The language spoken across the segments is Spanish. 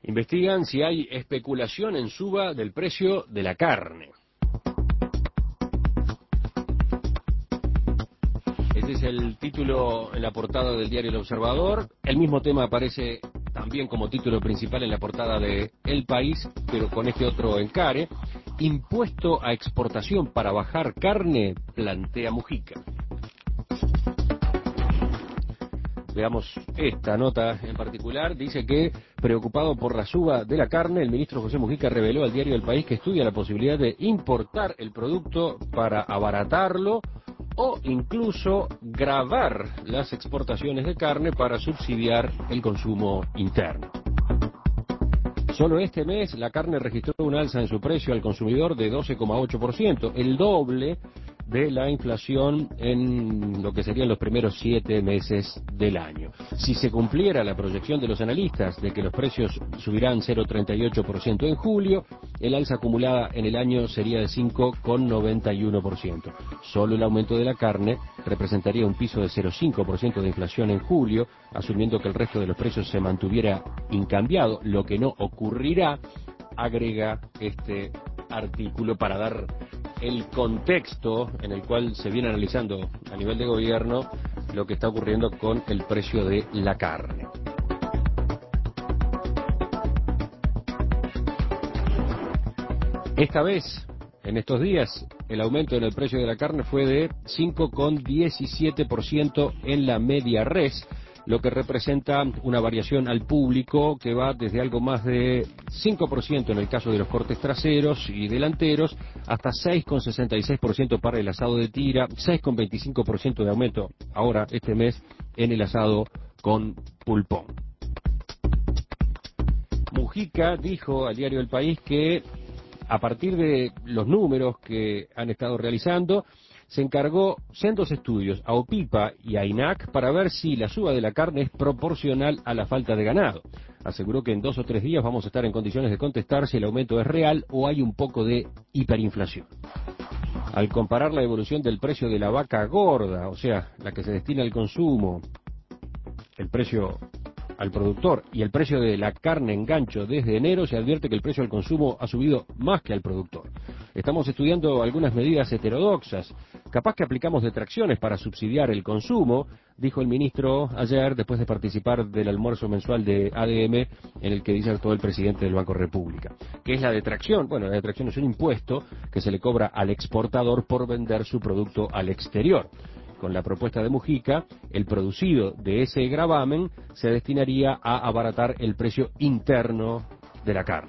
Investigan si hay especulación en suba del precio de la carne. Ese es el título en la portada del diario El Observador. El mismo tema aparece también como título principal en la portada de El País, pero con este otro encare. Impuesto a exportación para bajar carne, plantea Mujica. Veamos esta nota en particular. Dice que, preocupado por la suba de la carne, el ministro José Mujica reveló al diario El País que estudia la posibilidad de importar el producto para abaratarlo o incluso gravar las exportaciones de carne para subsidiar el consumo interno. Solo este mes la carne registró un alza en su precio al consumidor de 12,8%, el doble de la inflación en lo que serían los primeros 7 meses del año. Si se cumpliera la proyección de los analistas de que los precios subirán 0,38% en julio, el alza acumulada en el año sería de 5,91%. Solo el aumento de la carne representaría un piso de 0,5% de inflación en julio, asumiendo que el resto de los precios se mantuviera incambiado, lo que no ocurrirá, agrega este artículo para dar el contexto en el cual se viene analizando a nivel de gobierno lo que está ocurriendo con el precio de la carne. Esta vez, en estos días, el aumento en el precio de la carne fue de 5,17% en la media res, lo que representa una variación al público que va desde algo más de 5% en el caso de los cortes traseros y delanteros, hasta 6,66% para el asado de tira, 6,25% de aumento ahora este mes en el asado con pulpón. Mujica dijo al diario El País que a partir de los números que han estado realizando, se encargó sendos estudios a OPIPA y a INAC para ver si la suba de la carne es proporcional a la falta de ganado. Aseguró que en 2 o 3 días vamos a estar en condiciones de contestar si el aumento es real o hay un poco de hiperinflación. Al comparar la evolución del precio de la vaca gorda, o sea, la que se destina al consumo, el precio al productor y el precio de la carne en gancho desde enero, se advierte que el precio al consumo ha subido más que al productor. Estamos estudiando algunas medidas heterodoxas. Capaz que aplicamos detracciones para subsidiar el consumo, dijo el ministro ayer después de participar del almuerzo mensual de ADM en el que disertó el presidente del Banco República. ¿Qué es la detracción? Bueno, la detracción es un impuesto que se le cobra al exportador por vender su producto al exterior. Con la propuesta de Mujica, el producido de ese gravamen se destinaría a abaratar el precio interno de la carne.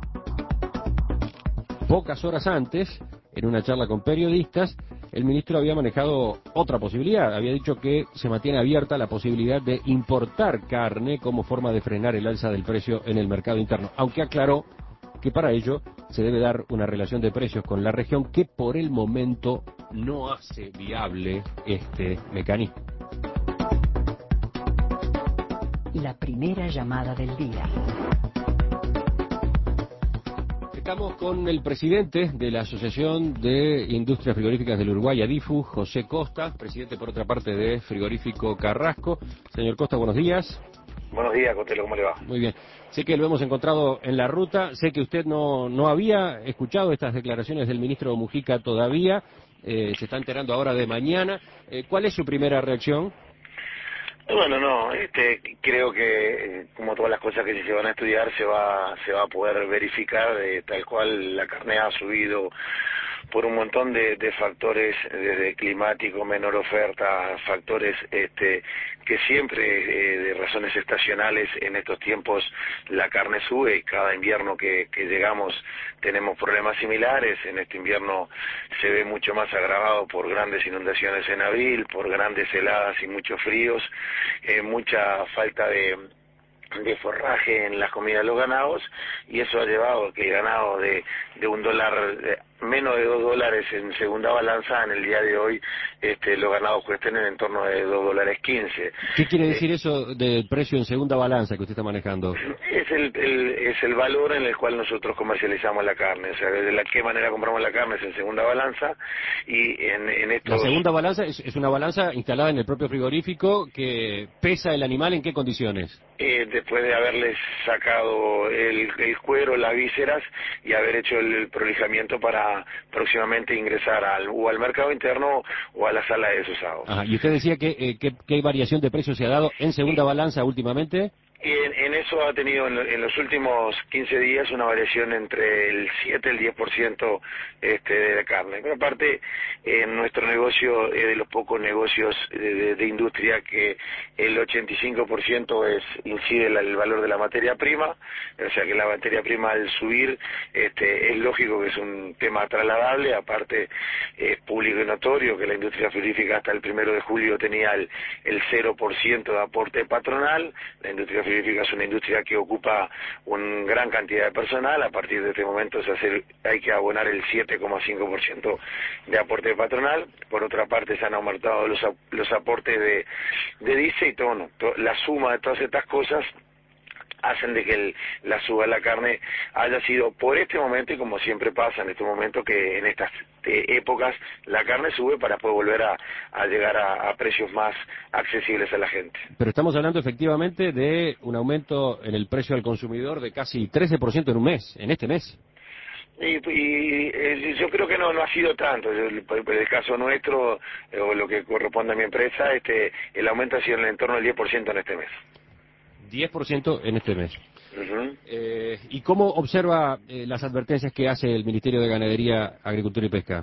Pocas horas antes, en una charla con periodistas, el ministro había manejado otra posibilidad. Había dicho que se mantiene abierta la posibilidad de importar carne como forma de frenar el alza del precio en el mercado interno, aunque aclaró que para ello se debe dar una relación de precios con la región que por el momento no hace viable este mecanismo. La primera llamada del día. Estamos con el presidente de la Asociación de Industrias Frigoríficas del Uruguay, ADIFU, José Costa, presidente por otra parte de Frigorífico Carrasco. Señor Costa, buenos días. Buenos días, Cotelo, ¿cómo le va? Muy bien. Sé que lo hemos encontrado en la ruta, sé que usted no había escuchado estas declaraciones del ministro Mujica todavía, se está enterando ahora de mañana. ¿Cuál es su primera reacción? Bueno, no, creo que como todas las cosas que se van a estudiar se va a poder verificar tal cual la carne ha subido por un montón de factores, desde climático, menor oferta, factores que siempre, de razones estacionales, en estos tiempos la carne sube. Cada invierno que llegamos tenemos problemas similares. En este invierno se ve mucho más agravado por grandes inundaciones en abril, por grandes heladas y muchos fríos, mucha falta de forraje en las comidas de los ganados, y eso ha llevado a que el ganado de $1 menos de $2 en segunda balanza. En el día de hoy los ganados cuestan en torno de $2.15. ¿Qué quiere decir eso del precio en segunda balanza que usted está manejando? Es el valor en el cual nosotros comercializamos la carne, o sea, de qué manera compramos la carne es en segunda balanza, y en estos... La segunda balanza es una balanza instalada en el propio frigorífico que pesa el animal ¿en qué condiciones? Después de haberles sacado el cuero, las vísceras, y haber hecho el prolijamiento para próximamente ingresar o al mercado interno o a la sala de desusados. Ajá. Y usted decía que qué variación de precios se ha dado en segunda balanza últimamente. Y en eso ha tenido en los últimos 15 días una variación entre el 7 y el 10% de la carne. Pero aparte, en nuestro negocio es de los pocos negocios de industria que el 85% incide el valor de la materia prima, o sea que la materia prima al subir es lógico que es un tema trasladable. Aparte es público y notorio que la industria frigorífica hasta el 1 de julio tenía el 0% de aporte patronal. La industria frigorífica es una industria que ocupa una gran cantidad de personal. A partir de este momento hay que abonar el 7,5% de aporte patronal. Por otra parte, se han aumentado los aportes de diésel, y la suma de todas estas cosas hacen de que la suba de la carne haya sido por este momento, y como siempre pasa en estos momentos, que en estas épocas la carne sube para poder volver a llegar a precios más accesibles a la gente. Pero estamos hablando efectivamente de un aumento en el precio al consumidor de casi 13% en un mes, en este mes. Y yo creo que no ha sido tanto. Por el caso nuestro, o lo que corresponde a mi empresa, el aumento ha sido en el entorno del 10% en este mes. 10% en este mes. Uh-huh. ¿Y cómo observa las advertencias que hace el Ministerio de Ganadería, Agricultura y Pesca?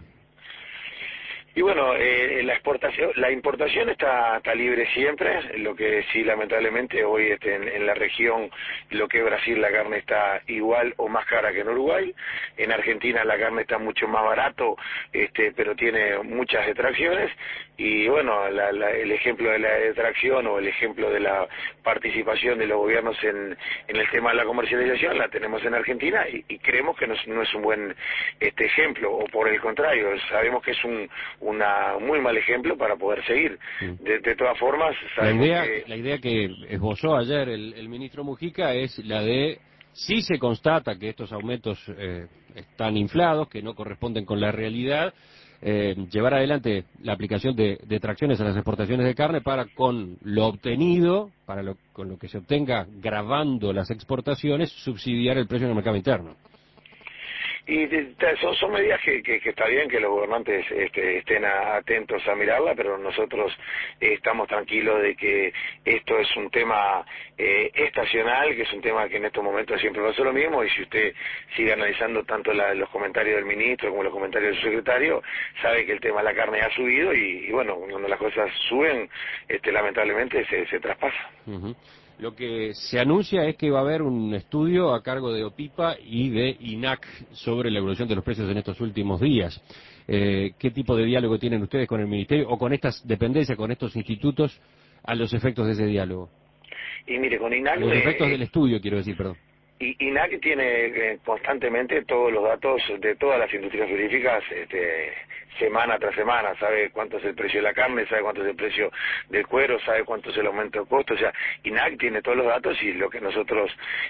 Y bueno, la importación está libre siempre. Lo que sí, lamentablemente, hoy en la región, lo que es Brasil, la carne está igual o más cara que en Uruguay. En Argentina la carne está mucho más barato, pero tiene muchas detracciones. Y bueno, el ejemplo de la detracción, o el ejemplo de la participación de los gobiernos en el tema de la comercialización, la tenemos en Argentina, y creemos que no es un buen ejemplo, o por el contrario, sabemos que es un muy mal ejemplo para poder seguir. De todas formas, la idea que esbozó ayer el ministro Mujica es la de, si se constata que estos aumentos están inflados, que no corresponden con la realidad, llevar adelante la aplicación de tracciones a las exportaciones de carne para, con lo obtenido, con lo que se obtenga gravando las exportaciones, subsidiar el precio en el mercado interno. Y son medidas que está bien que los gobernantes estén atentos a mirarla, pero nosotros estamos tranquilos de que esto es un tema estacional, que es un tema que en estos momentos siempre va a ser lo mismo. Y si usted sigue analizando tanto los comentarios del ministro como los comentarios del secretario, sabe que el tema de la carne ha subido, y bueno, cuando las cosas suben, lamentablemente se traspasa. Uh-huh. Lo que se anuncia es que va a haber un estudio a cargo de OPIPA y de INAC sobre la evolución de los precios en estos últimos días. ¿Qué tipo de diálogo tienen ustedes con el Ministerio o con estas dependencias, con estos institutos, a los efectos de ese diálogo? Y mire, con INAC... A los efectos del estudio, quiero decir, perdón. Y INAC tiene constantemente todos los datos de todas las industrias frigoríficas, semana tras semana. Sabe cuánto es el precio de la carne, sabe cuánto es el precio del cuero, sabe cuánto es el aumento de costo. O sea, INAC tiene todos los datos, y lo que nosotros,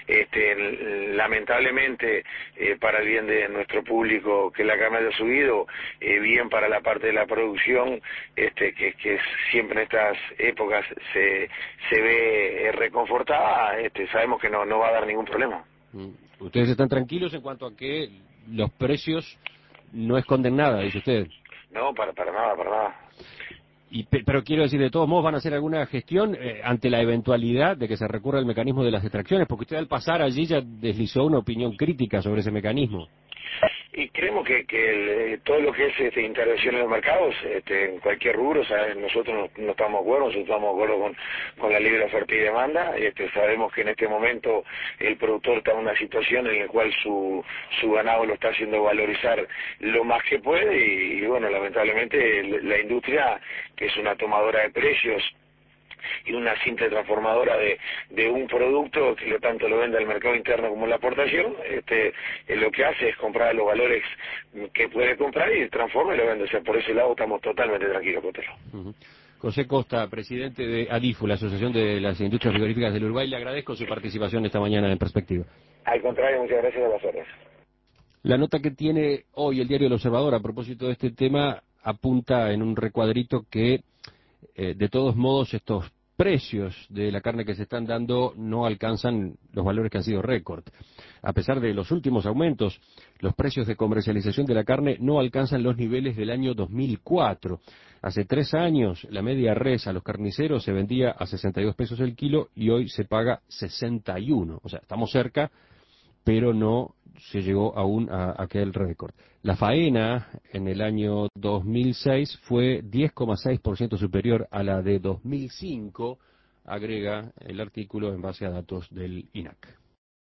lamentablemente, para el bien de nuestro público, que la carne haya subido, bien para la parte de la producción, que siempre en estas épocas se ve reconfortada, sabemos que no va a dar ningún problema. Ustedes están tranquilos en cuanto a que los precios no esconden nada, dice usted. No, para nada. Pero quiero decir, de todos modos, ¿van a hacer alguna gestión ante la eventualidad de que se recurra al mecanismo de las extracciones? Porque usted, al pasar allí, ya deslizó una opinión crítica sobre ese mecanismo. Y creemos que todo lo que es intervención en los mercados, en cualquier rubro, nosotros no estamos de acuerdo, nosotros estamos de acuerdo con la libre oferta y demanda. Sabemos que en este momento el productor está en una situación en la cual su ganado lo está haciendo valorizar lo más que puede, y bueno, lamentablemente la industria, que es una tomadora de precios, y una simple transformadora de un producto que tanto lo vende al mercado interno como la aportación, lo que hace es comprar los valores que puede comprar y transforma y lo vende. O sea, por ese lado estamos totalmente tranquilos, Cotelo. José Costa, presidente de ADIFU, la Asociación de las Industrias Frigoríficas del Uruguay, le agradezco su participación esta mañana en Perspectiva. Al contrario, muchas gracias a las órdenes. La nota que tiene hoy el diario El Observador a propósito de este tema apunta en un recuadrito que, de todos modos, estos precios de la carne que se están dando no alcanzan los valores que han sido récord. A pesar de los últimos aumentos, los precios de comercialización de la carne no alcanzan los niveles del año 2004. Hace 3 años, la media res a los carniceros se vendía a 62 pesos el kilo y hoy se paga 61. O sea, estamos cerca, pero no se llegó aún a aquel récord. La faena en el año 2006 fue 10,6% superior a la de 2005, agrega el artículo en base a datos del INAC.